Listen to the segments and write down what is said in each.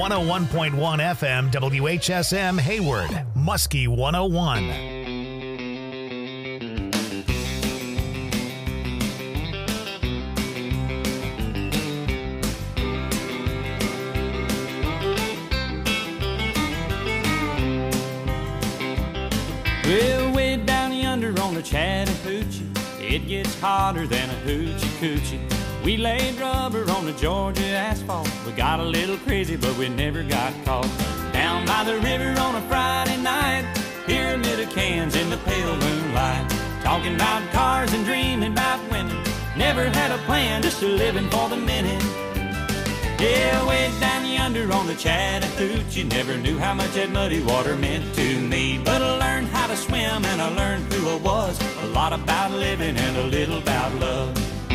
101.1 FM WHSM Hayward, Muskie 101. Well, way down yonder on the Chattahoochee, it gets hotter than a hoochie coochie. We laid rubber on the Georgia asphalt. We got a little crazy, but we never got caught. Down by the river on a Friday night, pyramid of cans in the pale moonlight. Talking about cars and dreaming about women. Never had a plan, just a living for the minute. Yeah, way down yonder on the Chattahoochee, never knew how much that muddy water meant to me. But I learned how to swim and I learned who I was. A lot about living and a little about love.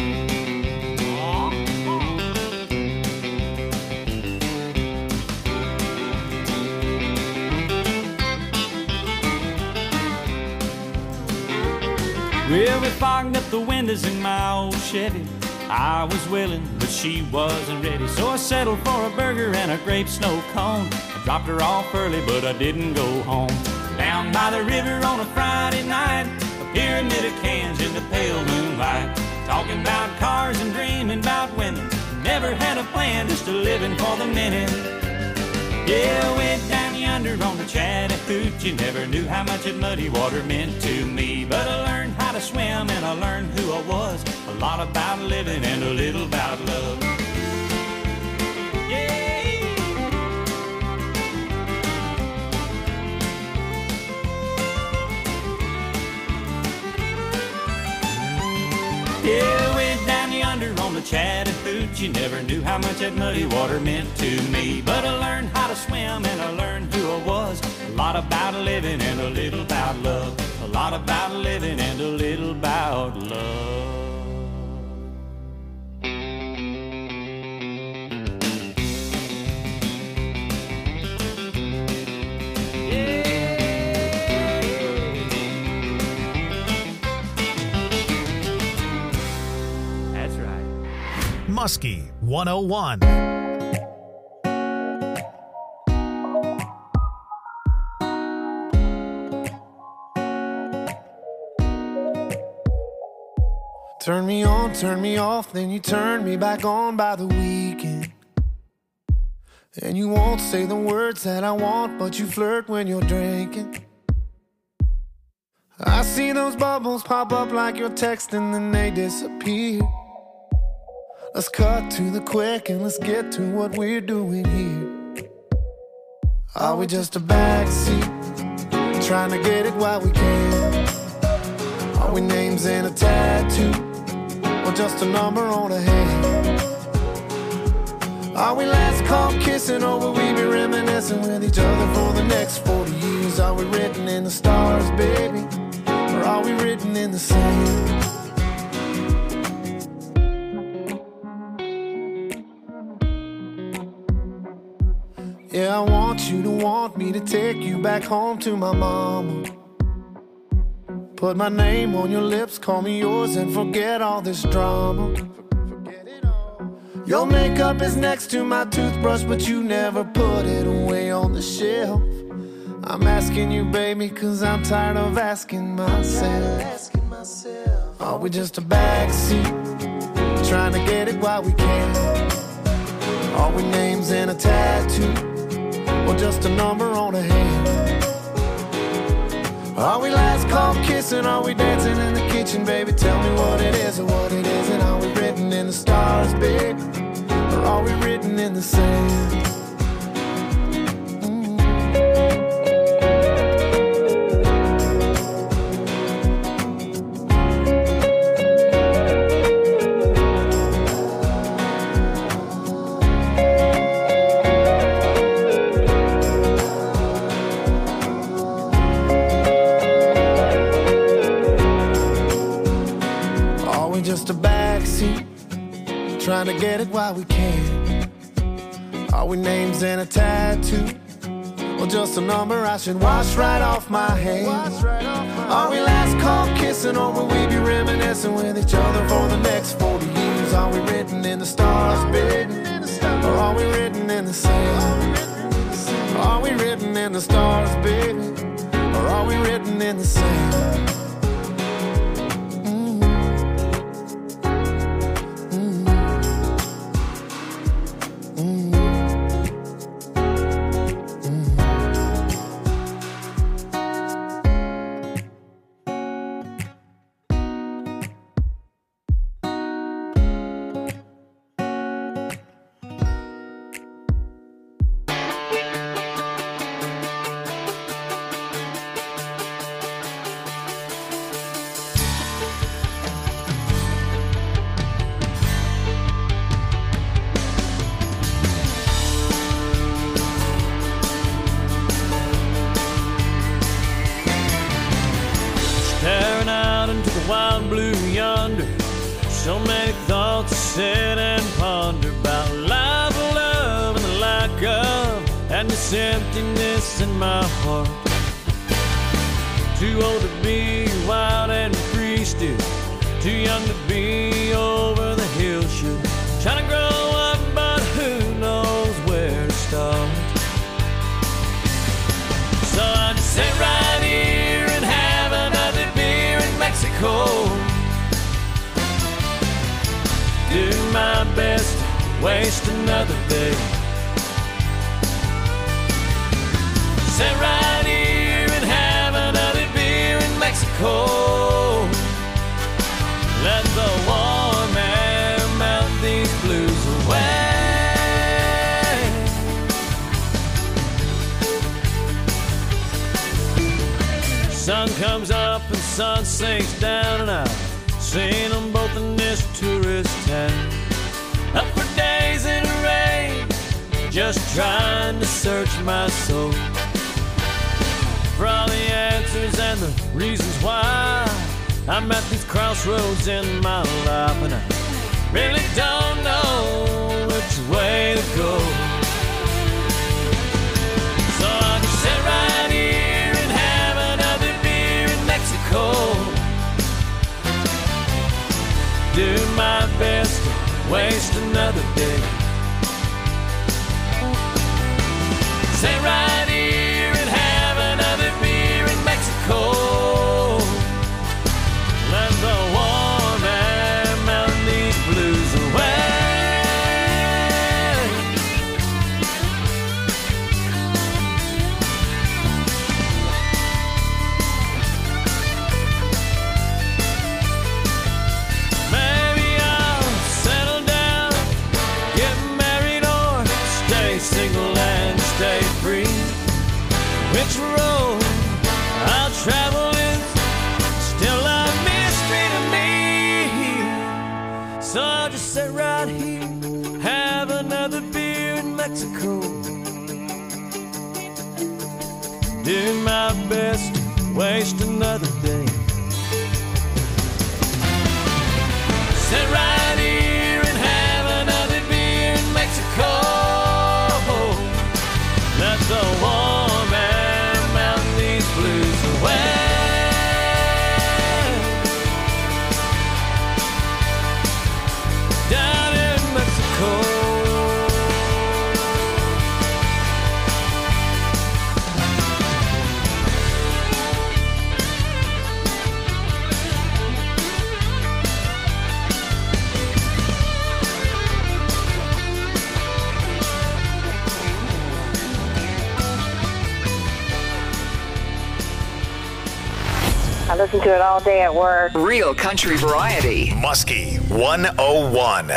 Well, we fogged up the windows in my old Chevy. I was willing, but she wasn't ready. So I settled for a burger and a grape snow cone. I dropped her off early, but I didn't go home. Down by the river on a Friday night, a pyramid of cans in the pale moonlight. Talking about cars and dreaming about women. Never had a plan, just a living for the minute. Yeah, way down yonder on the Chattahoochee, never knew how much that muddy water meant to me. But I learned how to swim and I learned who I was. A lot about living and a little about love. Yeah. Yeah, way down yonder on the Chattahoochee, never knew how much that muddy water meant to me. But I learned how to swim and I learned who I was. A lot about living and a little about love. A lot about living and a little about love. Muskie 101. Turn me on, turn me off, then you turn me back on by the weekend. And you won't say the words that I want, but you flirt when you're drinking. I see those bubbles pop up like you're texting, then they disappear. Let's cut to the quick and let's get to what we're doing here. Are we just a backseat, trying to get it while we can? Are we names in a tattoo, or just a number on a hand? Are we last call kissing, or will we be reminiscing with each other for the next 40 years? Are we written in the stars, baby, or are we written in the sand? Yeah, I want you to want me to take you back home to my mama. Put my name on your lips, call me yours, and forget all this drama. Your makeup is next to my toothbrush, but you never put it away on the shelf. I'm asking you, baby, cause I'm tired of asking myself. Are we just a backseat, trying to get it while we can? Are we names in a tattoo, or just a number on a hand? Are we last call kissing? Are we dancing in the kitchen, baby? Tell me what it is or what it isn't. Are we written in the stars, baby, or are we written in the sand? Just a backseat, trying to get it while we can. Are we names in a tattoo, or just a number I should wash right off my hands? Are we last call kissing, or will we be reminiscing with each other for the next 40 years? Are we written in the stars, baby, or are we written in the sand? written in the stars, baby? Or are we written in the sand? Wild blue yonder, so many thoughts to sit and ponder about life, love, and the lack of, and this emptiness in my heart. Too old to be wild and free still, too young to be over the hill should. Trying to grow up, but who knows where to start. So I just sit right here and have another beer in Mexico. Do my best to waste another day. Sit right here and have another beer in Mexico. Let the warm air melt these blues away. Sun comes up and sun sinks down, and I've seen them both in this tourist town. Up for days in the rain, just trying to search my soul for all the answers and the reasons why I'm at these crossroads in my life, and I really don't know which way to go. So I can sit right here and have another beer in Mexico. Do my best to waste another day. Sit right here and have another beer in Mexico. Let the warm air melt these blues away. Maybe I'll settle down, get married, or stay single and stay free. Which road I'll travel is still a mystery to me. So I'll just sit right here, have another beer in Mexico. Do my best to waste another day. Sit right here and have another beer in Mexico. Let the warm air melt these blues away. Down in Mexico. I listen to it all day at work. Real country variety. Muskie 101.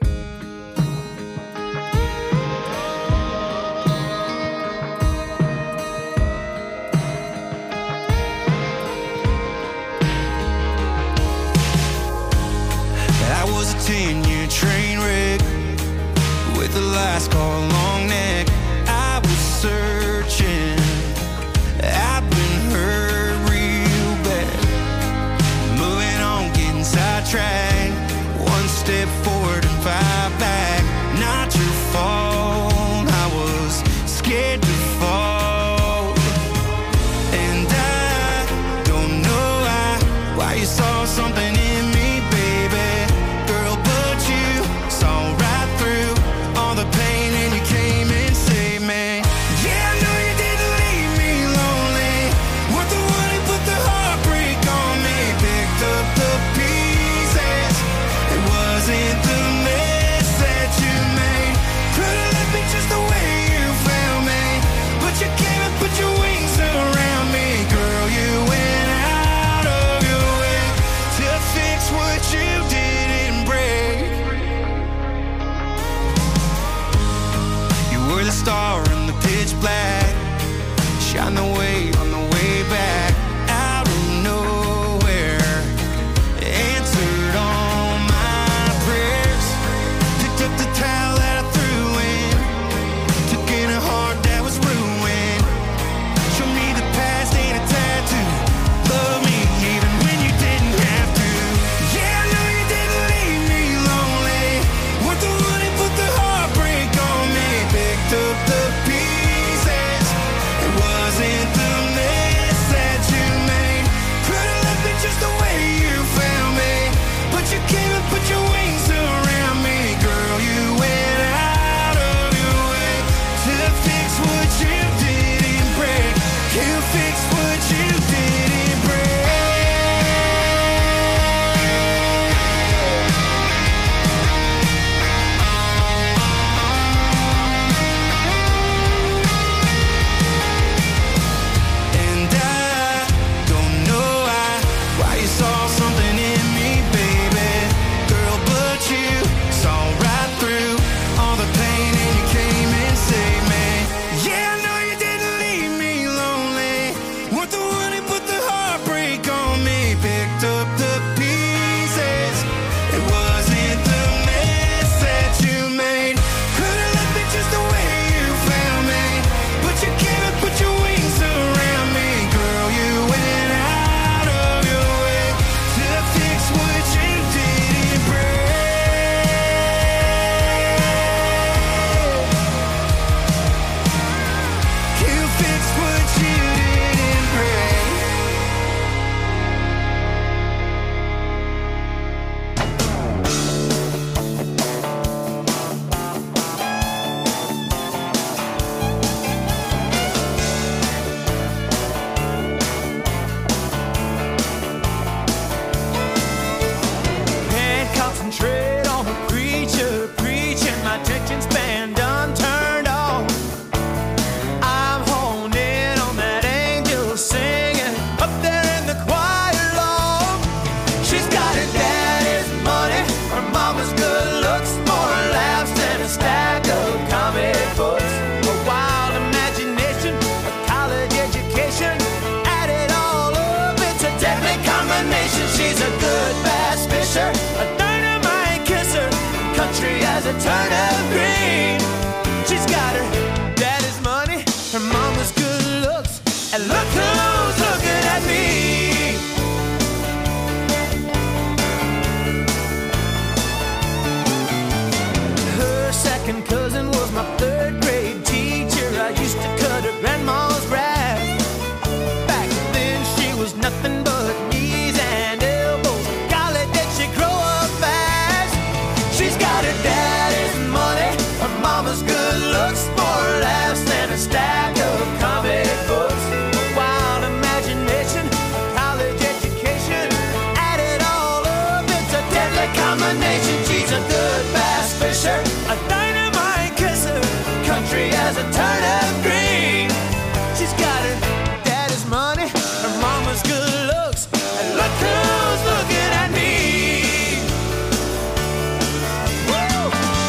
I was a 10-year train wreck with a last call long neck. I was searching, I've been hurt real bad. Moving on, getting sidetracked. One step forward and 5 back. Not your fault, I was scared to fall. And I don't know why you saw something in me, baby. Girl, but you saw right through all the pain and you came and saved me. Yeah, I know you didn't pitch black. Shine the way on the way back. Out of nowhere, answered all my prayers. Picked up the towel that I threw in, took in a heart that was ruined. Showed me the past ain't a tattoo. Love me even when you didn't have to. Yeah, I know you didn't leave me lonely. Weren't the one who put the heartbreak on me. Picked up the pieces. It wasn't the mess that you made. Could've left me just the way you found me, but you came and put your wings around me. Girl, you went out of your way to fix what you didn't break. You fixed what you didn't break. And I don't know why you saw something in me, baby. Girl, but you saw right through all the pain and you came and saved me. Yeah, I know you didn't leave me lonely. Weren't the one who put the heartbreak on me. Picked up the pieces. It wasn't the mess that you made. Could've left me just the way you found me, but you came and put your wings around me. Girl, you went out of your way to fix what you didn't break. You fixed what you didn't break. Can't concentrate on the preacher preaching. My attention span done turned off. I'm honed in on that angel singing up there in the choir loft. She's got her daddy's money, her mama's good looks, more laughs than a stack of comic books. A wild imagination, a college education, add it all up, it's a deadly combination. She's a good bass fisher, a dynamite kisser, country as a turnip green. She's got her daddy's money, her mama's good looks, and look who's looking at me. Her second cousin was my third grade teacher. I used to cut her grandma's grass. Back then she was nothing but knees and elbows. Golly, did she grow up fast? She's got her daddy's money, her mama's good looks, more laughs than a stack of comic books. A wild imagination, a college education, add it all up, it's a deadly combination. She's a good bass fisher, a dynamite kisser, country as a turnip green. She's got her daddy's money, her mama's good looks, and look who's looking at me. Woo!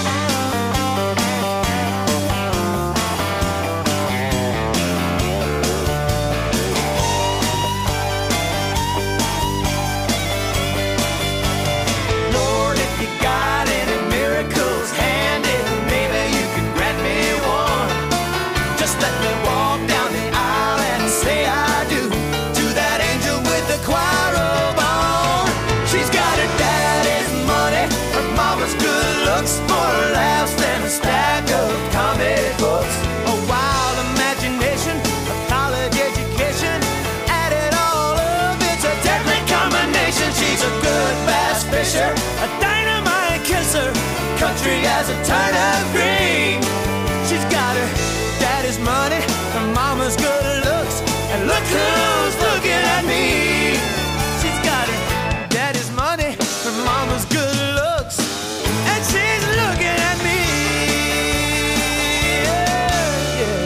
Lord, if you got any miracles handy, maybe you can grant me one. Just let me walk down the aisle and say I do to that angel with the choir robe on. She's got her daddy's money, her mama's good looks, more laughs than a stack of comic books. A wild imagination, a college education, add it all up, it's a deadly combination. She's a good bass fisher, a dynamite kisser, country as a turnip green. She's got her daddy's money, her mama's good looks, and look who's looking at me. She's got her daddy's money, her mama's good looks, and she's looking at me. Yeah, yeah.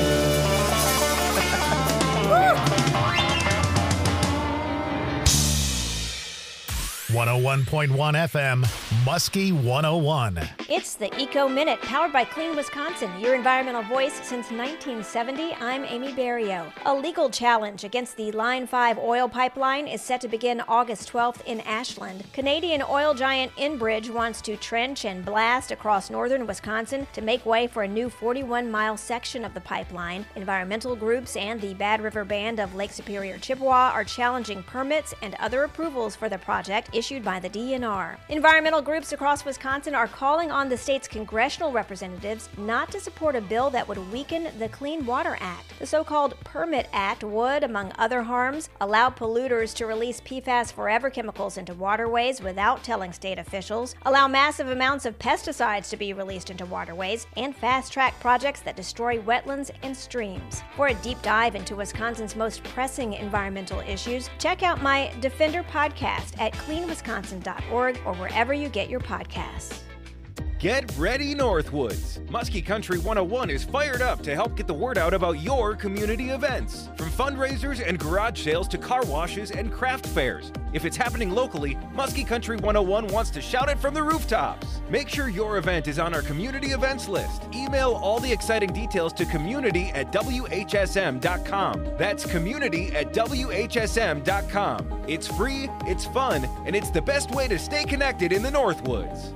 Woo! 101.1 FM, Muskie 101. It's the Eco Minute, powered by Clean Wisconsin, your environmental voice since 1970. I'm Amy Barrio. A legal challenge against the Line 5 oil pipeline is set to begin August 12th in Ashland. Canadian oil giant Enbridge wants to trench and blast across northern Wisconsin to make way for a new 41-mile section of the pipeline. Environmental groups and the Bad River Band of Lake Superior, Chippewa are challenging permits and other approvals for the project issued by the DNR. Environmental groups across Wisconsin are calling on the state's congressional representatives not to support a bill that would weaken the Clean Water Act. The so-called Permit Act would, among other harms, allow polluters to release PFAS forever chemicals into waterways without telling state officials, allow massive amounts of pesticides to be released into waterways, and fast-track projects that destroy wetlands and streams. For a deep dive into Wisconsin's most pressing environmental issues, check out my Defender podcast at cleanwisconsin.org or wherever you get your podcasts. Get ready, Northwoods! Muskie Country 101 is fired up to help get the word out about your community events. From fundraisers and garage sales to car washes and craft fairs. If it's happening locally, Muskie Country 101 wants to shout it from the rooftops. Make sure your event is on our community events list. Email all the exciting details to community@whsm.com. That's community@whsm.com. It's free, it's fun, and it's the best way to stay connected in the Northwoods.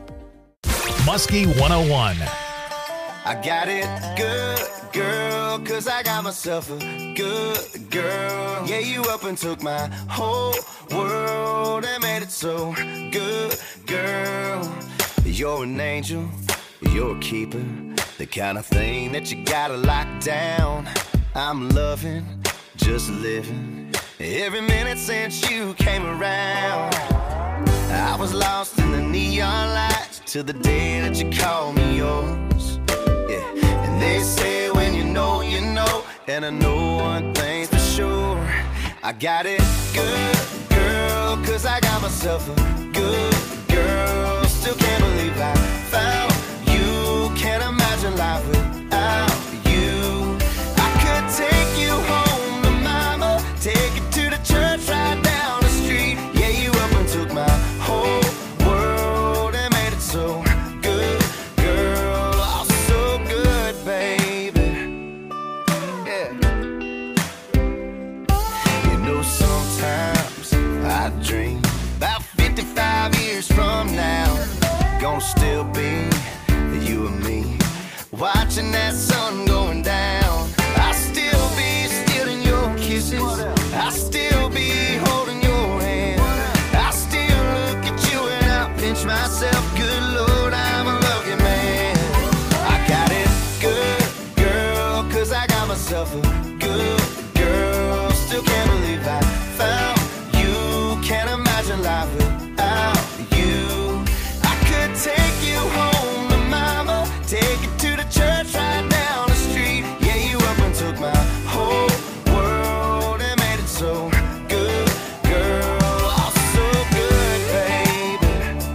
Muskie 101. I got it good, girl, 'cause I got myself a good girl. Yeah, you up and took my whole world and made it so good, girl. You're an angel, you're a keeper, the kind of thing that you gotta lock down. I'm loving, just living, every minute since you came around. I was lost in the neon lights till the day that you called me yours. Yeah, and they say when you know, you know, and I know one thing's for sure. I got it good, girl, 'cause I got myself a good girl. Still can't believe I found you. Can't imagine life without you. I could take you home to mama, take you to the church right down the street. Yeah, you up and took my whole world and made it so good, girl. Oh, so good, baby. Yeah. You know, sometimes I dream about 55 years from now, gonna still be you and me, watching that sun going down. I'll still be stealing your kisses, I'll still be holding your hand, I'll still look at you and I'll pinch myself. Good Lord, I'm a lucky man. I got it good, girl, 'cause I got myself a good girl. Still can't believe I found you. Can't imagine life without you. I could take you home to mama, take you to the church right down the street. Yeah, you up and took my whole world and made it so good, girl. Oh, so good, baby.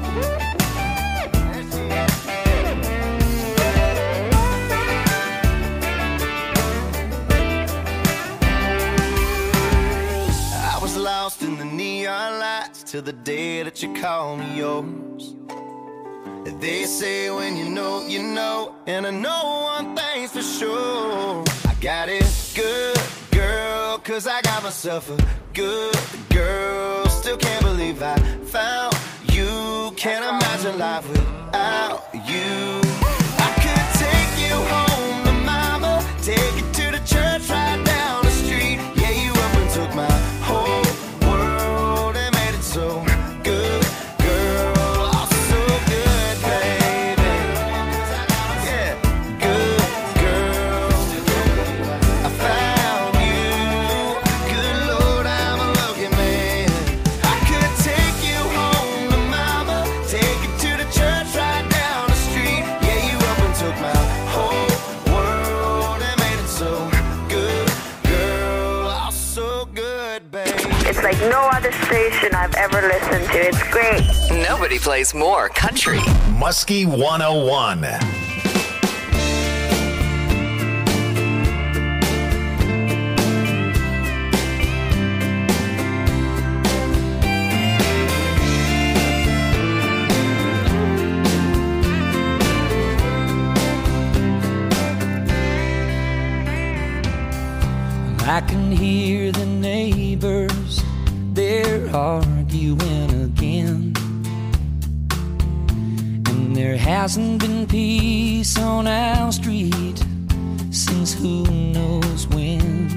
I was lost in the neon lights till the day that you called me yours. They say when you know, you know, and I know one thing's for sure. I got it good, girl, 'cause I got myself a good girl. Still can't believe I found you. Can't imagine life without you. I could take you home to mama, take you to the church right down the street. Yeah, you up and took my whole world and made it so good, girl. Oh, so good, baby. Yeah, good girl. I found you. Good Lord, I'm a lucky man. I could take you home to mama, take you to the church right down the street. Yeah, you up and took my whole world and made it so good, girl. Oh, so good, baby. It's like no other station I've ever listened to. It's great. Nobody plays more country. Muskie 101. I can hear the neighbors, they're arguing again. And there hasn't been peace on our street since who knows when.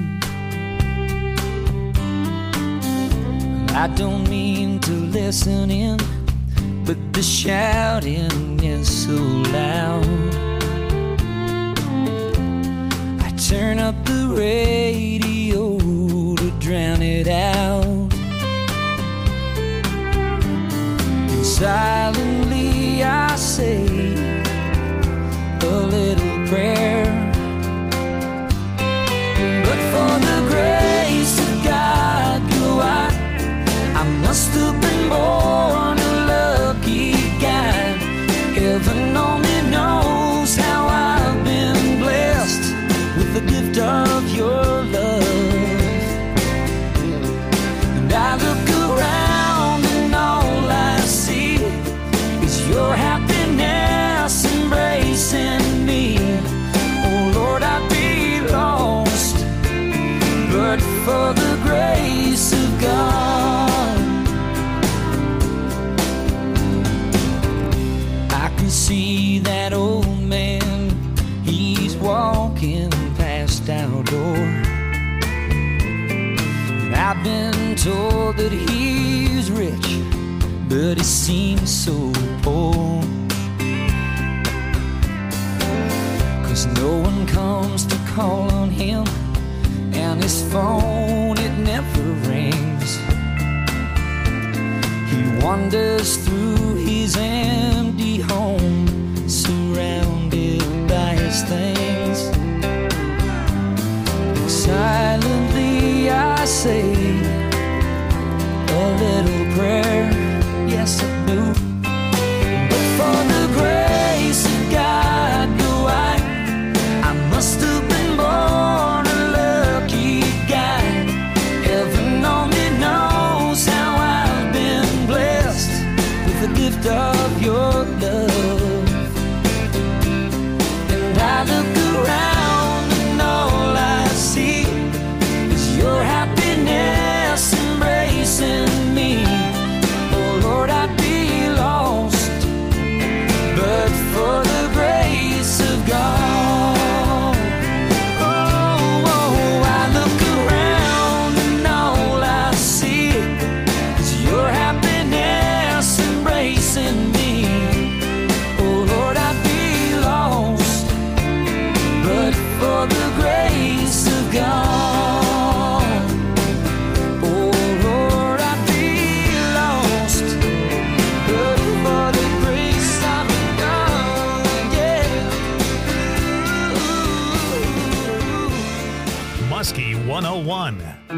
I don't mean to listen in, but the shouting is so loud. I turn up the radio to drown it out. And silently I say a little prayer. But for the grace of God, I must have been born a lucky guy. Heaven only knows how I've been blessed with the gift of your love. And I look around and all I see is your happiness embracing me. Oh Lord, I'd be lost but for the grace of God. See that old man, he's walking past our door. And I've been told that he's rich, but he seems so poor. 'Cause no one comes to call on him, and his phone, it never rings. He wanders through his empty home, surrounded by his things. Silently I say a little prayer, yes I do. But for the grace of God, I must have been born a lucky guy. Heaven only knows how I've been blessed with the gift of your love. And I look around and all I see is your happiness embracing me. Oh Lord, I'd be lost but for the grace of God. Oh, I look around and all I see is your happiness embracing me. Oh Lord, I'd be lost but for the grace of God. Oh Lord, I'd be lost but for the grace of God. Yeah. Muskie 101.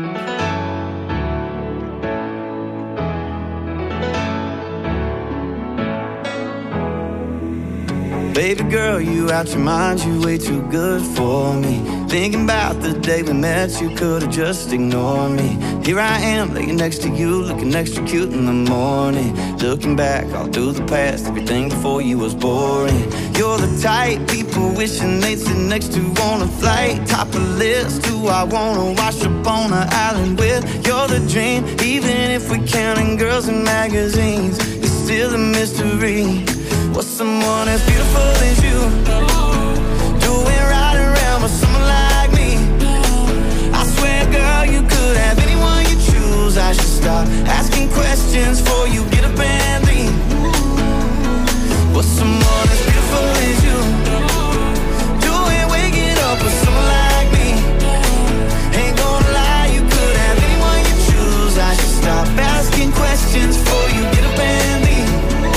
Baby girl, you out your mind, you way too good for me. Thinking about the day we met, you could've just ignored me. Here I am, laying next to you, looking extra cute in the morning. Looking back all through the past, everything before you was boring. You're the type people wishing they'd sit next to on a flight. Top of the list, who I wanna wash up on an island with. You're the dream, even if we're counting girls in magazines. It's still a mystery. What's someone as beautiful as you doing right around with someone like me? I swear, girl, you could have anyone you choose. I should stop asking questions before you get up and leave. What's someone as beautiful as you doing waking up with someone like me? Ain't gonna lie, you could have anyone you choose. I should stop asking questions before you get up and leave.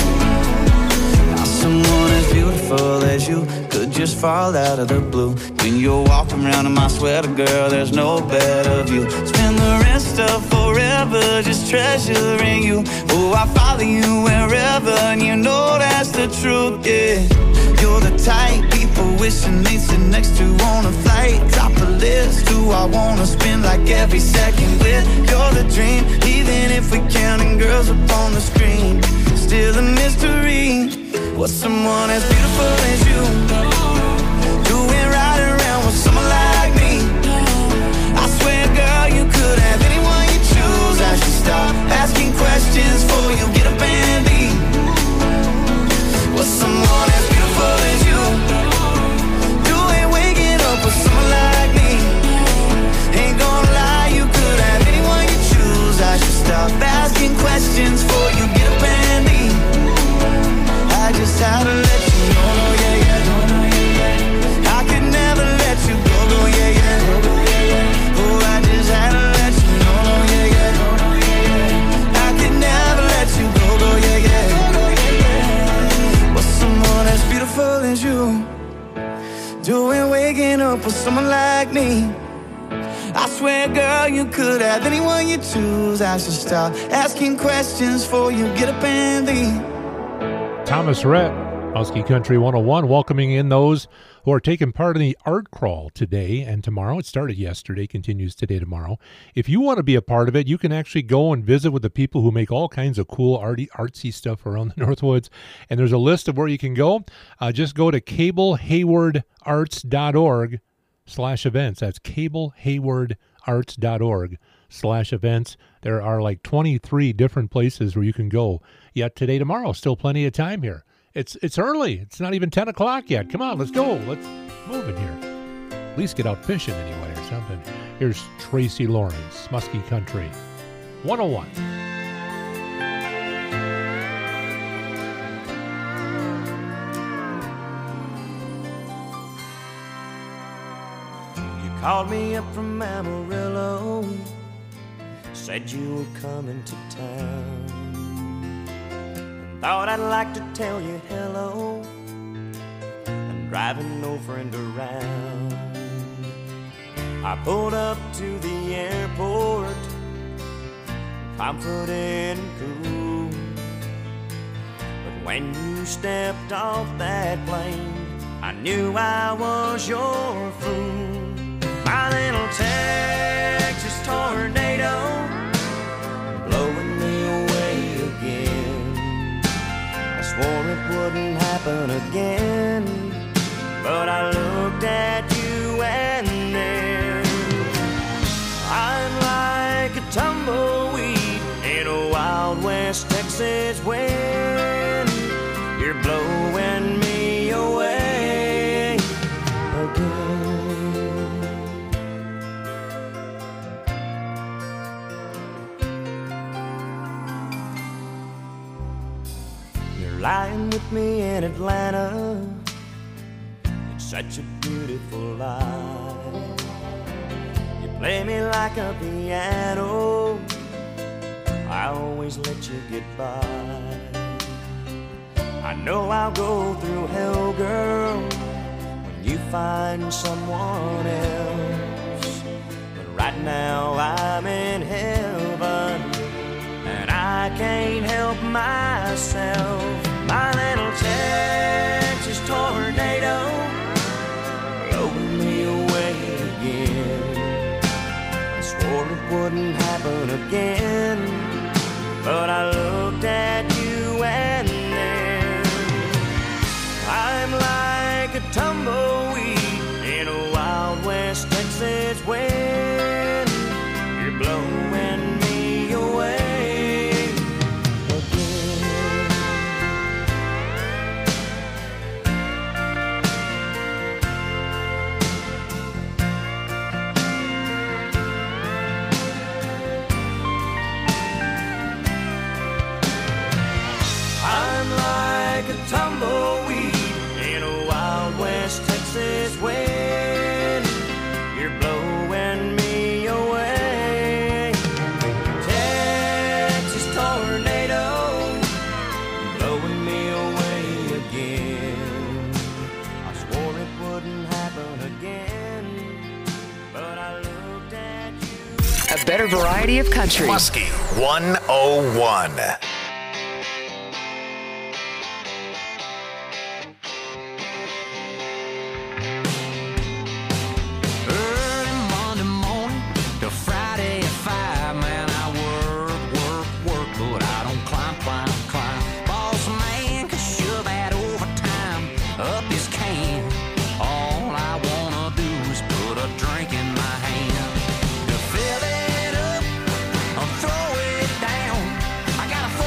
Someone as beautiful as you could just fall out of the blue. When you're walking around in my sweater, girl, there's no better view. Spend the rest of forever just treasuring you. Oh, I follow you wherever, and you know that's the truth, yeah. You're the type people wishing they sit next to on a flight. Top of the list, who I wanna spend like every second with. You're the dream, even if we're counting girls up on the screen. Still a mystery. What's someone as beautiful as you doing right around with someone like me? I swear, swear, girl, you could have anyone you choose. I should stop asking questions before you get up and leave. Thomas Rhett, Muskie Country 101, welcoming in those who are taking part in the art crawl today and tomorrow. It started yesterday, continues today, tomorrow. If you want to be a part of it, you can actually go and visit with the people who make all kinds of cool artsy stuff around the Northwoods. And there's a list of where you can go. Just go to cablehayward.org/events. That's cablehayward.org/events. There are like 23 different places where you can go. Yet today, tomorrow, still plenty of time here. It's early. It's not even 10 o'clock yet. Come on, let's go. Let's move in here. At least get out fishing anyway or something. Here's Tracy Lawrence, Muskie Country 101. You called me up from Amarillo, said you were coming to town. Thought I'd like to tell you hello. I'm driving no friend around. I pulled up to the airport, confident and cool. But when you stepped off that plane, I knew I was your fool. My little Texas tornado, blowing me away again. I swore it wouldn't happen again, but I looked at you and then I'm like a tumbleweed in a Wild West Texas wind. You're blowing me away again. You're lying with me in Atlanta, it's such a beautiful life. You play me like a piano, I always let you get by. I know I'll go through hell, girl, when you find someone else. But right now I'm in heaven, and I can't help myself. My little Texas tornado, blowing me away again. I swore it wouldn't happen again, but I looked at you and then I'm like a tumbleweed in a Wild West Texas wind. You're blowing me away again. I'm like a tumbleweed in a Wild West Texas wind. You're blowing me away. Texas tornado, blowing me away again. I swore it wouldn't happen again, but I looked at you. A better variety of country. Muskie 101. Early Monday morning to Friday at 5, man, I work, but I don't climb. Boss man can shove that overtime up his can. All I wanna do is put a drink in my hand. To fill it up or throw it down, I got a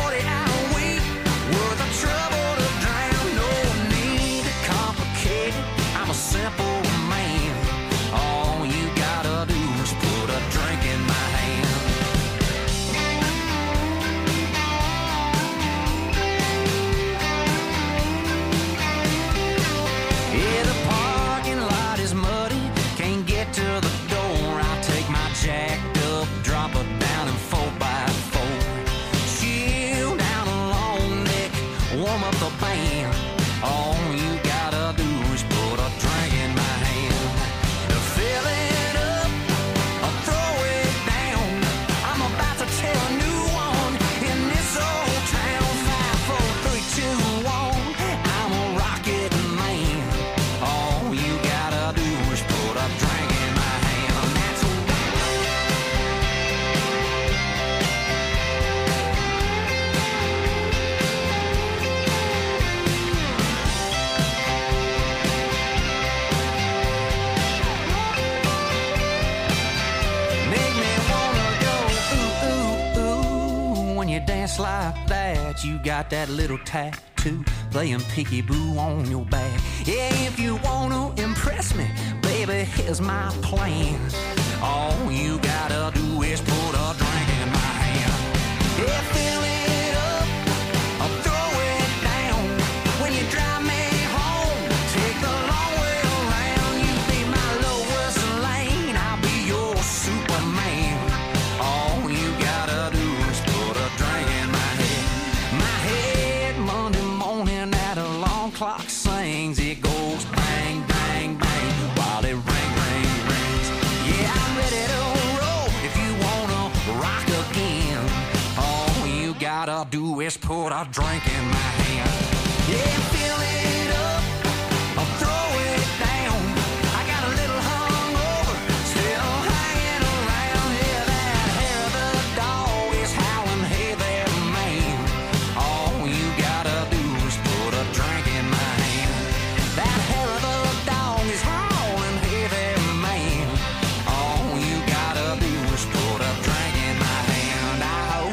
ass like that, you got that little tattoo playing peekaboo on your back. Yeah, if you wanna impress me, baby, here's my plan. All you gotta do is put a drink in my hand. Yeah, fill it up, I'll throw it down. When you drive me home, take the long way around. You be my Lois Lane, I'll be your Superman. All you gotta do is put a drink in my head. My head, Monday morning at alarm clock sings. It goes bang, bang, bang, while it rings. Yeah, I'm ready to roll if you wanna rock again. All you gotta do is put a drink in my hand. Yeah, fill it up, I'll throw it down. I got a little hungover, still hanging around. Yeah, that hair of the dog is howling, hey there, man. All you gotta do is put a drink in my hand. That hair of the dog is howling, hey there, man. All you gotta do is put a drink in my hand.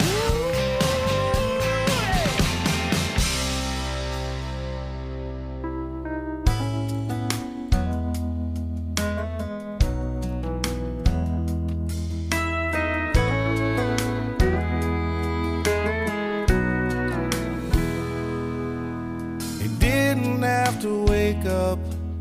He didn't have to wake up,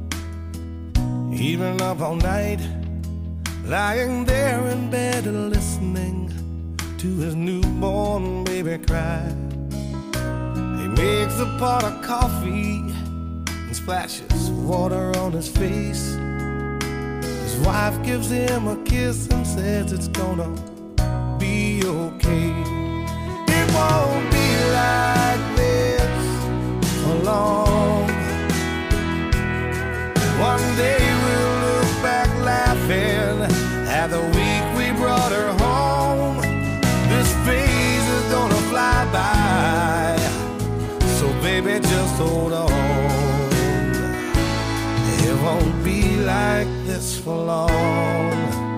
even up all night, lying there in bed and listening to his newborn baby cry. He makes a pot of coffee and splashes water on his face. His wife gives him a kiss and says it's gonna be okay. It won't be like this for long. One day we'll look back laughing at the week we brought her home. This phase is gonna fly by, so baby just hold on. It won't be like this for long.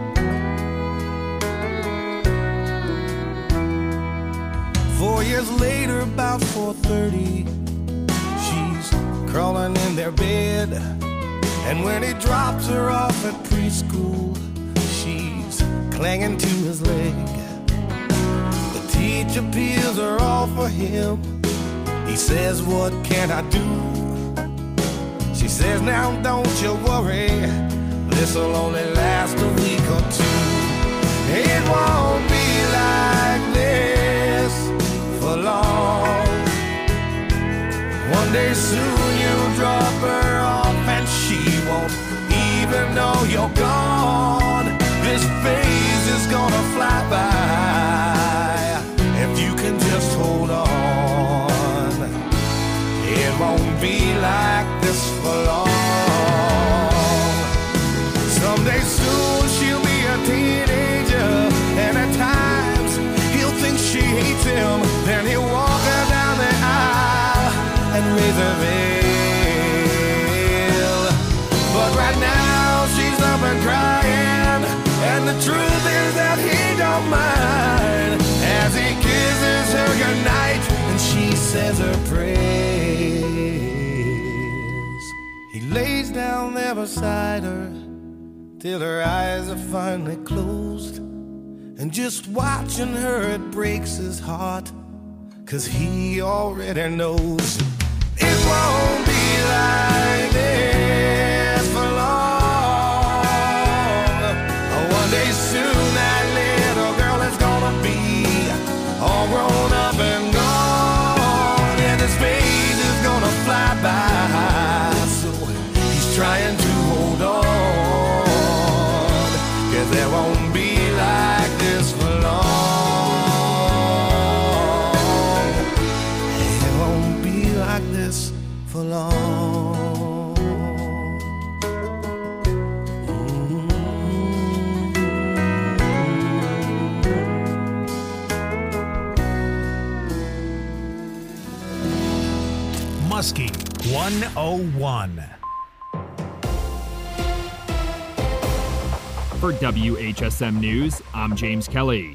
4 years later, about 4:30, she's crawling in their bed. And when he drops her off at preschool, she's clinging to his leg. The teacher peels her off for him. He says, what can I do? She says, now don't you worry, this'll only last a week or two. It won't be like this for long. One day soon you'll drop her off and she won't even know you're gone. This phase is gonna fly by if you can just hold on. It won't be like this for long. Someday soon she'll be a teenager, and at times he'll think she hates him. Then he'll walk her down the aisle and raise her veil. But right now she's up and crying, and the truth is that he don't mind as he kisses her goodnight and she says her prayers. He lays down there beside her till her eyes are finally closed, and just watching her it breaks his heart, 'cause he already knows it won't be like this for long. One day soon that little girl is gonna be all grown up and gone, and this phase is gonna fly by, so he's trying to hold on, 'cause there won't be like this for long. It won't be like this for long. Muskie 101. For WHSM News, I'm James Kelly.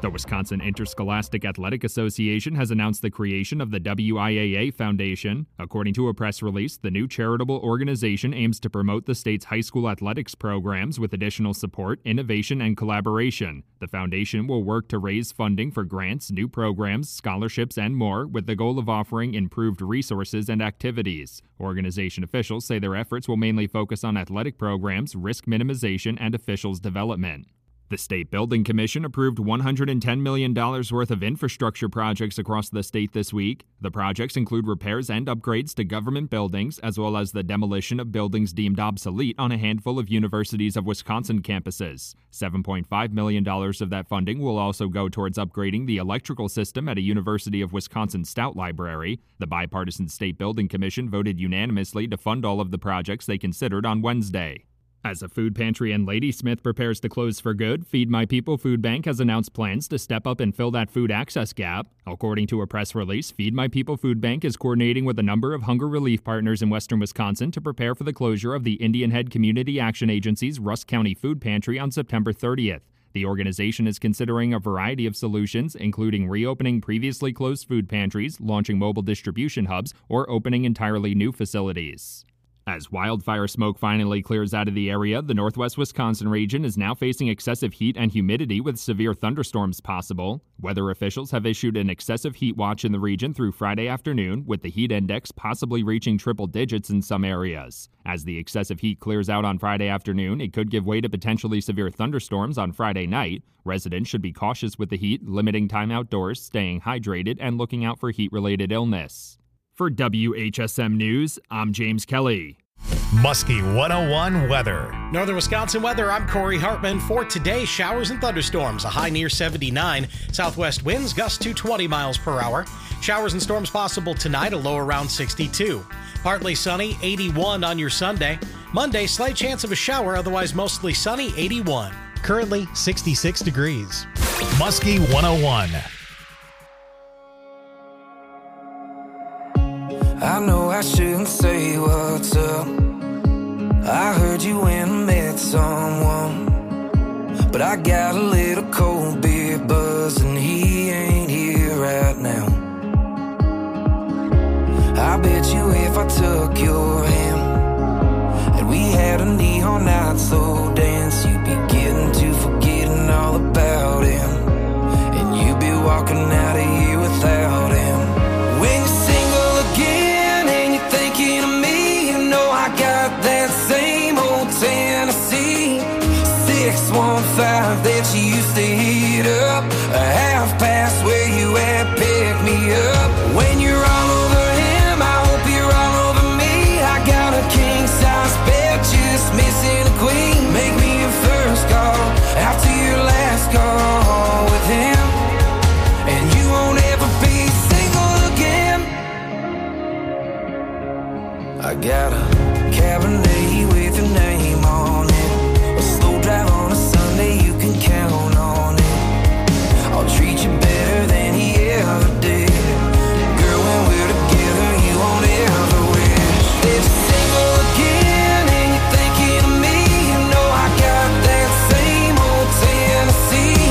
The Wisconsin Interscholastic Athletic Association has announced the creation of the WIAA Foundation. According to a press release, the new charitable organization aims to promote the state's high school athletics programs with additional support, innovation, and collaboration. The foundation will work to raise funding for grants, new programs, scholarships, and more, with the goal of offering improved resources and activities. Organization officials say their efforts will mainly focus on athletic programs, risk minimization, and officials development. The State Building Commission approved $110 million worth of infrastructure projects across the state this week. The projects include repairs and upgrades to government buildings, as well as the demolition of buildings deemed obsolete on a handful of Universities of Wisconsin campuses. $7.5 million of that funding will also go towards upgrading the electrical system at a University of Wisconsin Stout Library. The bipartisan State Building Commission voted unanimously to fund all of the projects they considered on Wednesday. As a food pantry in Ladysmith prepares to close for good, Feed My People Food Bank has announced plans to step up and fill that food access gap. According to a press release, Feed My People Food Bank is coordinating with a number of hunger relief partners in western Wisconsin to prepare for the closure of the Indian Head Community Action Agency's Rusk County Food Pantry on September 30th. The organization is considering a variety of solutions, including reopening previously closed food pantries, launching mobile distribution hubs, or opening entirely new facilities. As wildfire smoke finally clears out of the area, the northwest Wisconsin region is now facing excessive heat and humidity with severe thunderstorms possible. Weather officials have issued an excessive heat watch in the region through Friday afternoon, with the heat index possibly reaching triple digits in some areas. As the excessive heat clears out on Friday afternoon, it could give way to potentially severe thunderstorms on Friday night. Residents should be cautious with the heat, limiting time outdoors, staying hydrated, and looking out for heat-related illness. For WHSM News, I'm James Kelly. Muskie 101 weather. Northern Wisconsin weather, I'm Corey Hartman. For today, showers and thunderstorms, a high near 79. Southwest winds gusts to 20 miles per hour. Showers and storms possible tonight, a low around 62. Partly sunny, 81 on your Sunday. Monday, slight chance of a shower, otherwise mostly sunny, 81. Currently, 66 degrees. Muskie 101. I know I shouldn't say what's up. I heard you when I met someone, but I got a little cold beer buzz and he ain't here right now. I bet you if I took your hand and we had a neon night slow dance, you'd be getting to forgetting all about him, and you'd be walking out of here without him. When you're single again and you're thinking of me, you know I got that same old Tennessee 615 that you used to heat up, a half past where you at, pick me up. When you're all over him, I hope you're all over me. I got a king size bed, just missing a queen. Make me your first call after your last call with him, and you won't ever be single again. I got a Cabernet with your name on it, a slow drive on a Sunday, you can count on it. I'll treat you better than he ever did. Girl, when we're together, you won't ever wish that you're single again and you're thinking of me. You know I got that same old Tennessee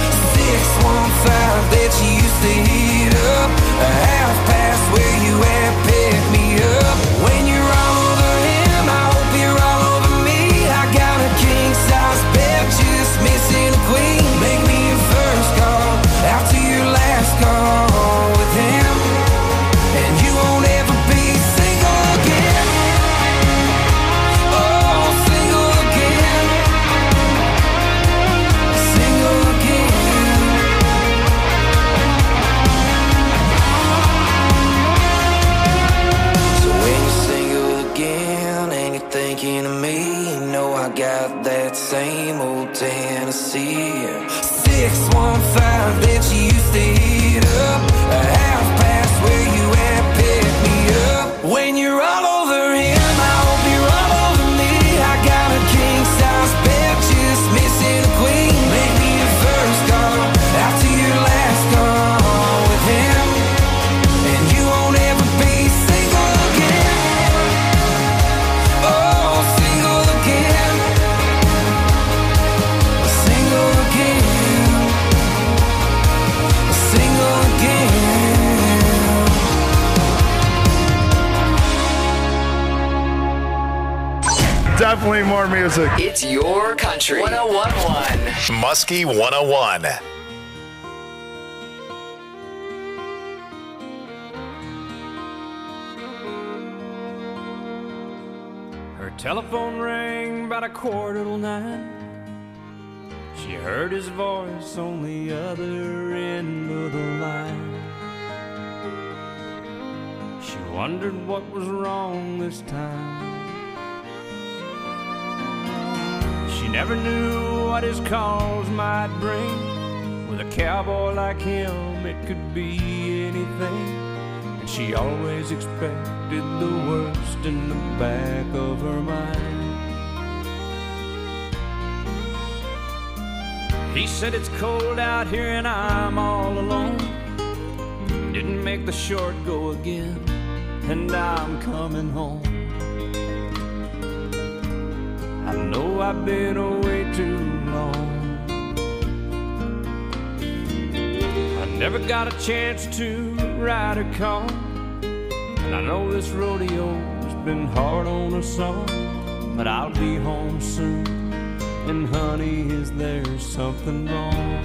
615 that you used to heat up, a half past where you at, pick me up. When you're all over him, I hope you're all over me. I got a king size bed, just missing a queen. Make me your first call after your last call with him, and you won't ever be single again. Oh, single again. Single again. So when you're single again and you're thinking of me, you know I got that same old Tennessee 615 that you used to heat up, a half past where you at, pick me up. When you're all over him, I hope you're all over me. I got a king size bed, just missing a queen. Make me your first call after your last call with him, and you won't ever be single again. Oh, single again. Single again. definitely more music. It's your country. 101.1. Muskie 101. Her telephone rang about 9:15. She heard his voice on the other end of the line. She wondered what was wrong this time. She never knew what his calls might bring. With a cowboy like him, it could be anything. And she always expected the worst in the back of her mind. He said it's cold out here and I'm all alone. Didn't make the short go again, and I'm coming home. I know I've been away too long. I never got a chance to ride a car, and I know this rodeo's been hard on us all. But I'll be home soon, and honey, is there something wrong?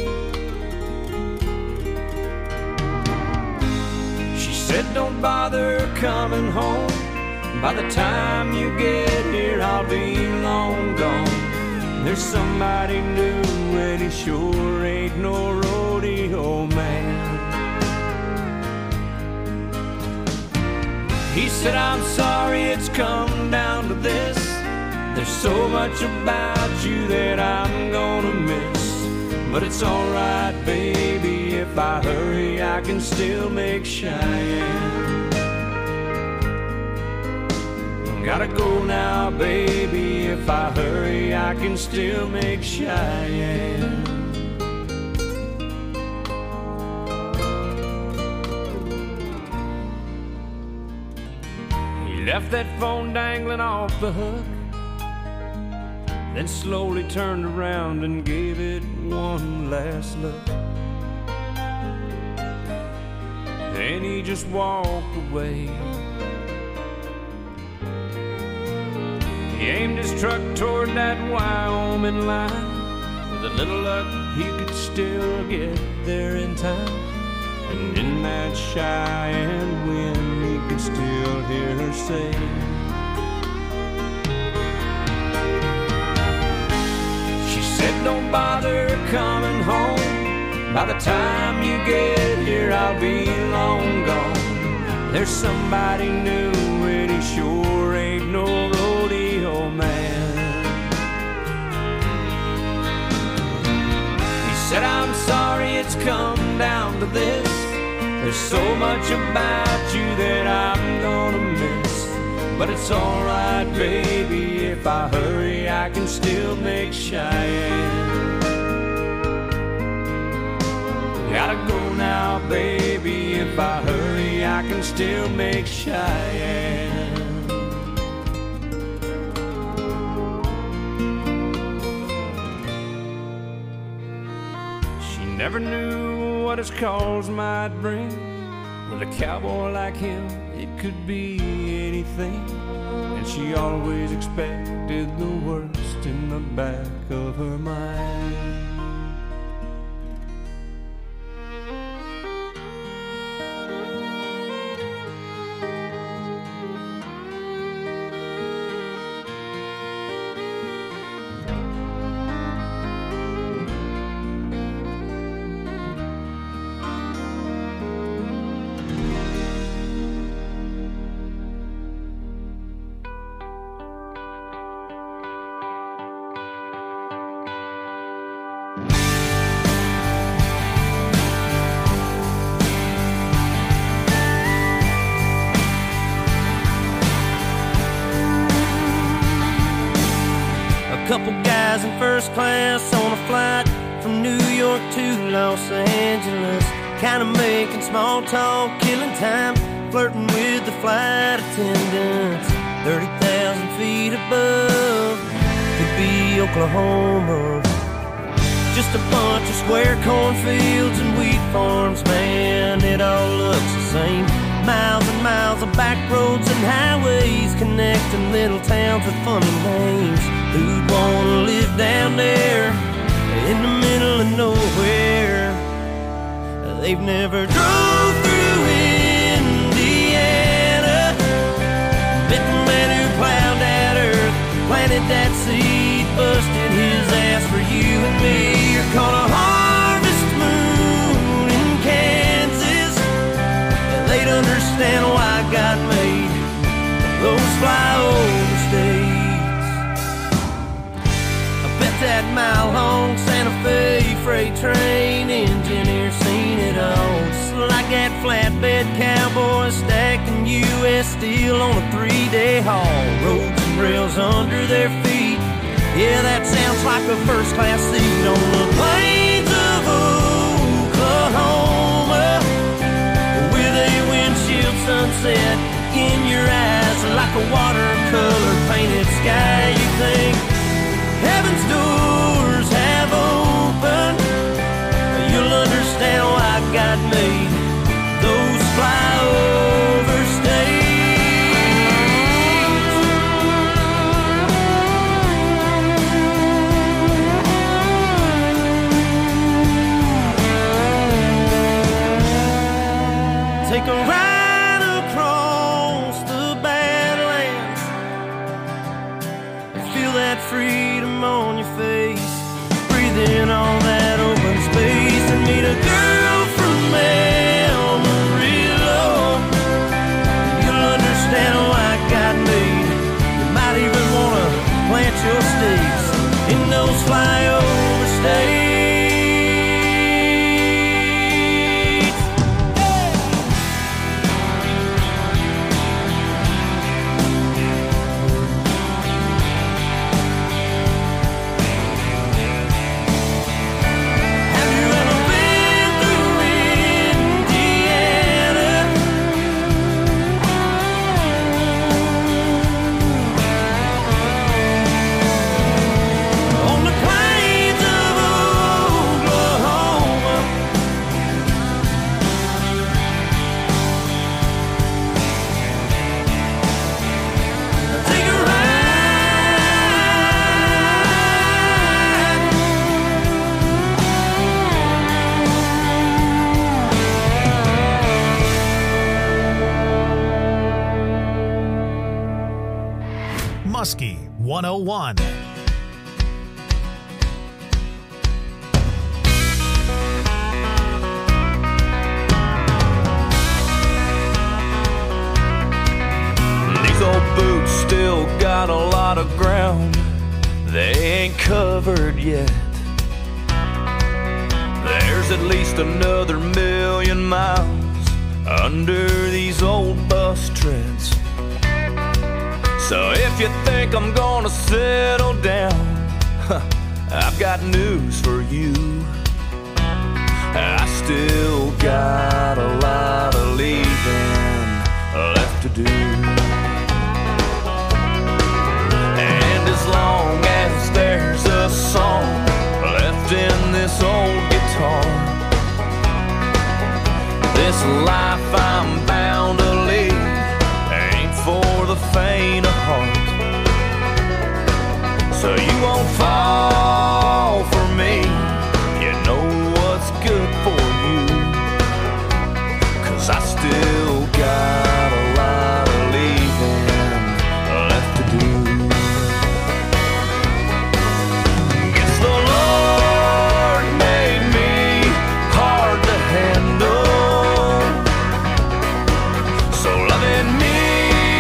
She said don't bother coming home. By the time you get here, I'll be long gone. There's somebody new, and he sure ain't no rodeo man. He said, I'm sorry it's come down to this. There's so much about you that I'm gonna miss. But it's alright, baby, if I hurry, I can still make Cheyenne. Gotta go now, baby, if I hurry, I can still make Cheyenne. He left that phone dangling off the hook, then slowly turned around and gave it one last look. Then he just walked away. He aimed his truck toward that Wyoming line. With a little luck, he could still get there in time. And in that Cheyenne wind, he could still hear her say, she said, don't bother coming home. By the time you get here, I'll be long gone. There's somebody new, and he sure ain't no rodeo man. He said, I'm sorry it's come down to this. There's so much about you that I'm gonna miss. But it's alright, baby, if I hurry, I can still make Cheyenne. Gotta go now, baby, if I hurry, I can still make Cheyenne. She never knew what his calls might bring. With a cowboy like him, it could be anything. And she always expected the worst in the back of her mind. Couple guys in first class on a flight from New York to Los Angeles, kind of making small talk, killing time, flirting with the flight attendants. 30,000 feet above, could be Oklahoma. Just a bunch of square cornfields and wheat farms, man, it all looks the same. Miles and miles of back roads and highways connecting little towns with funny names. Who'd wanna live down there in the middle of nowhere? They've never drove through Indiana, met the man who plowed that earth, planted that seed, busted his ass for you and me. You're caught a harvest moon in Kansas, and they'd understand why God made those flyover states. I bet that mile-long Santa Fe freight train engineer seen it all, just like that flatbed cowboy stacking U.S. steel on a 3-day haul. Roads and rails under their feet, yeah, that sounds like a first-class seat on the plains of Oklahoma, with a windshield sunset in your eyes like a watercolor painted sky. You think heaven's doors have opened, you'll understand why God made those flyover states. Take a ride across the Badlands and feel that freedom on your face. Breathe in all that open space and meet a girl from Amarillo. You'll understand why God made. You might even want to plant your stakes in those flyover states. Muskie 101. These old boots still got a lot of ground they ain't covered yet. There's at least another 1,000,000 miles under these old bus treads. So if you think I'm gonna settle down, I've got news for you. I still got a lot of leaving left to do. And as long as there's a song left in this old guitar, this life I'm bound to lead ain't for the faint of heart. So you won't fall for me, you know what's good for you, 'cause I still got a lot of leaving left to do. Guess the Lord made me hard to handle, so loving me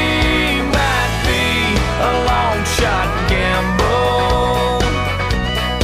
a long shot gamble.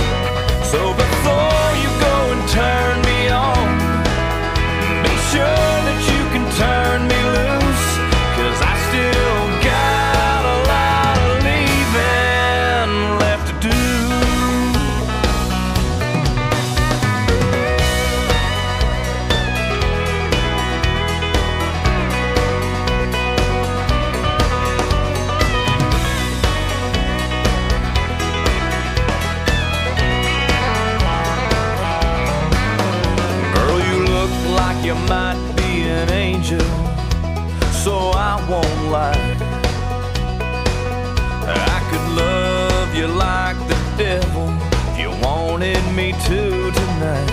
to tonight.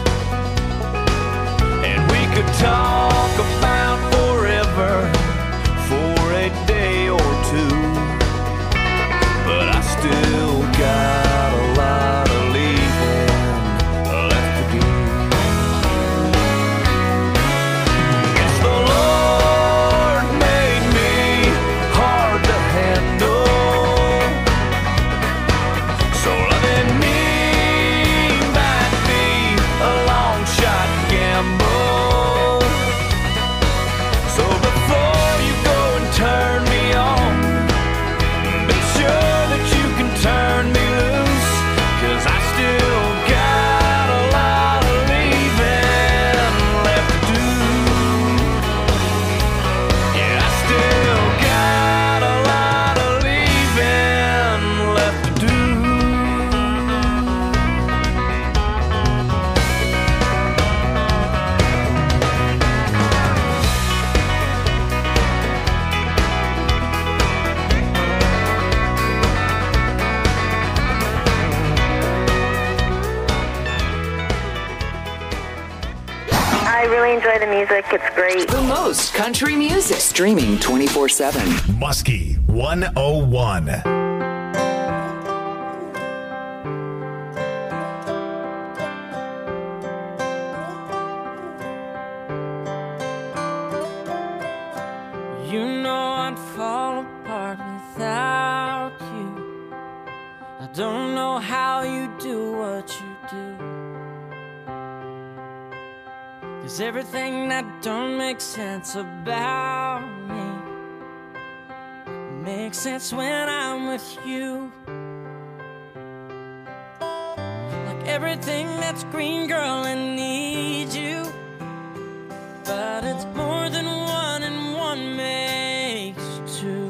And we could talk about forever for a day or two, but I still got a lot of leaving left to do. Yes, the Lord made me hard to handle, so loving me might be a long shot gamble. So before you go and turn me on, be sure that you can turn me loose, 'cause I still got a lot of leaving left to do. Yeah, I still got a lot of leaving left to do. I really enjoy the music. It's great. The most country music. Streaming 24/7. Muskie 101. You know I'd fall apart without you. I don't know how you do what you do, 'cause everything that don't make sense about me makes sense when I'm with you. Like everything that's green, girl, I need you, but it's more than one and one makes two.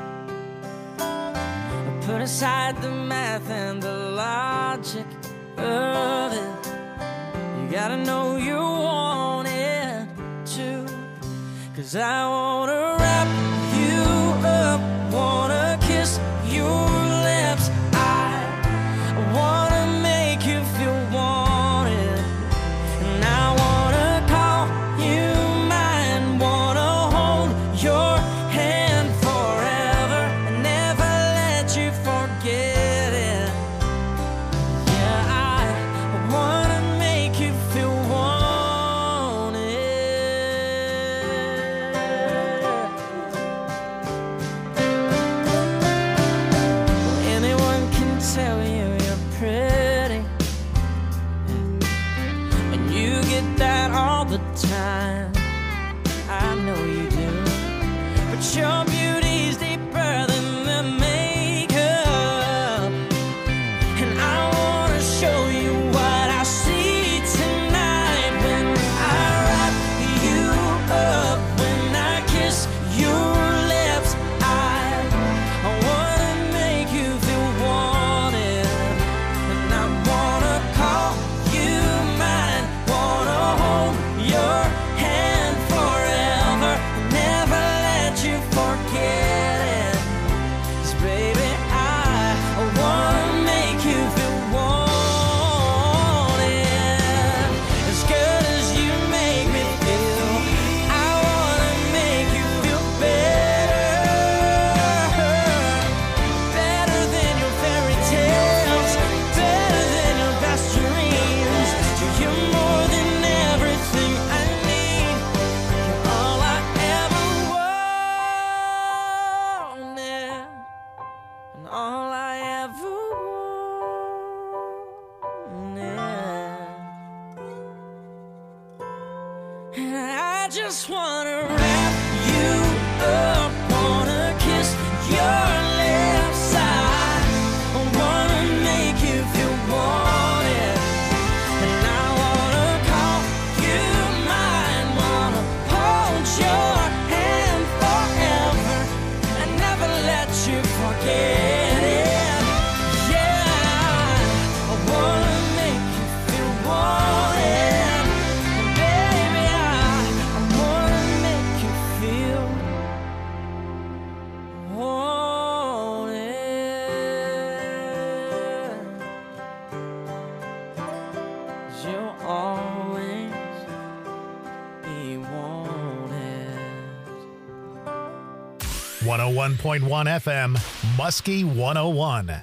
Put aside the math and the logic of it. You gotta know you want it too, 'cause I wanna wrap you up, wanna kiss your lips. I wanna make you feel wanted, and I wanna call you mine, wanna hold your hand forever and never let you forget it. Yeah, I wanna make you feel wanted. Anyone can tell you you're pretty, and you get that all the time. I know you do, but your beauty's deeper than the makeup, and I wanna show you what I see tonight when I wrap you up, when I kiss your lips. I wanna make you feel wanted, and I wanna call you mine, wanna hold your hand forever and never let you forget it. 'Cause baby, I wanna make you feel wanted, as good as you make me feel. I wanna make you feel better, better than your fairy tales, better than your best dreams. You're more than everything I need. You're all I ever wanted, and all I ever wanted. And I just wanna wrap you up, wanna kiss your lips. I wanna make you feel wanted, and I wanna call you mine, wanna hold your hand forever and never let you forget it. Yeah, I wanna make you feel wanted, and baby, I wanna make 'cause you'll always be wanted. 101.1 FM, Muskie 101.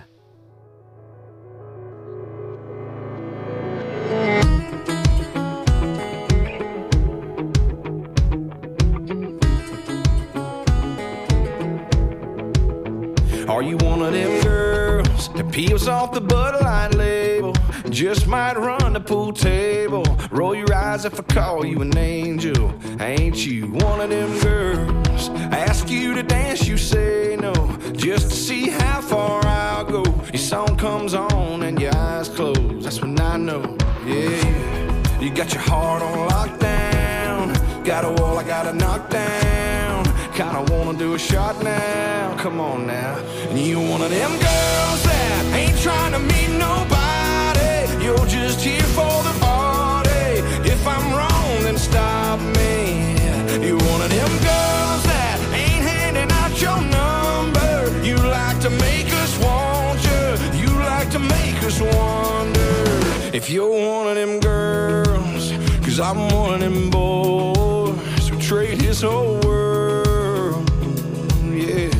Are you one of them girls that peels off the Bud Light label? Just might run the pool table. Roll your eyes if I call you an angel. Ain't you one of them girls? Ask you to dance, you say no. Just to see how far I'll go. Your song comes on and your eyes close. That's when I know, yeah. You got your heart on lockdown. Got a wall I gotta knock down. Kinda wanna do a shot now. Come on now. And you one of them girls that ain't trying to meet nobody. You're just here for the party. If I'm wrong, then stop me. You're one of them girls that ain't handing out your number. You like to make us want you. You like to make us wonder if you're one of them girls. 'Cause I'm one of them boys who trade his whole world, yeah,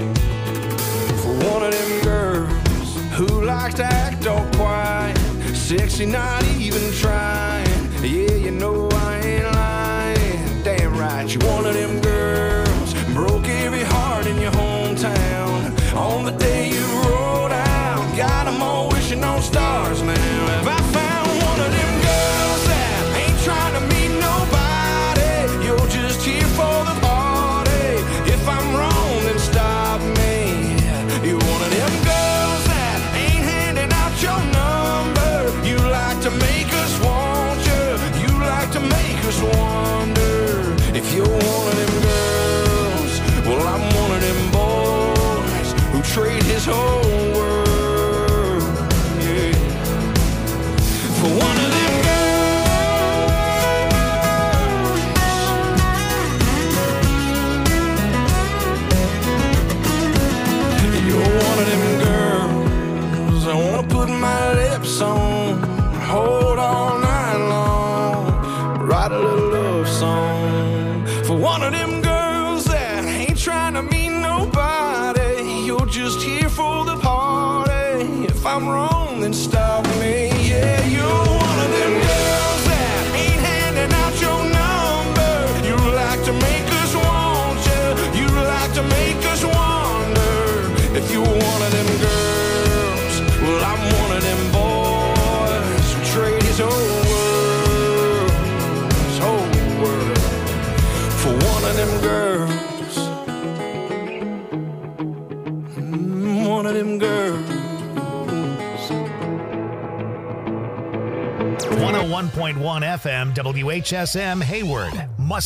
for one of them girls who likes to act all quiet, sexy, not even trying. Yeah, you know I ain't lying. Damn right, you're one of them girls broke every heart in your hometown on the day you rolled out. Got them all wishing on stars now. Have I found one of them girls that ain't trying to meet nobody? You're just here for the party. If I'm wrong, then stop me. You're one of them girls that ain't handing out your number. You like to make us want you. You like to make us wonder if you're one of them girls. Well, I'm one of them boys who trade his whole world, yeah, for one of them I wanna put my lips on, hold all night long, write a little love song for one of them girls that ain't trying to meet nobody. You're just here for the party. If I'm wrong, then stop me. Yeah, you're one of them girls that ain't handing out your number. You like to make us want you. You like to make us wonder if you're one of them girls. Well, I'm one of them boys who trade his whole world for one of them girls. One of them girls. 101.1 FM, WHSM Hayward.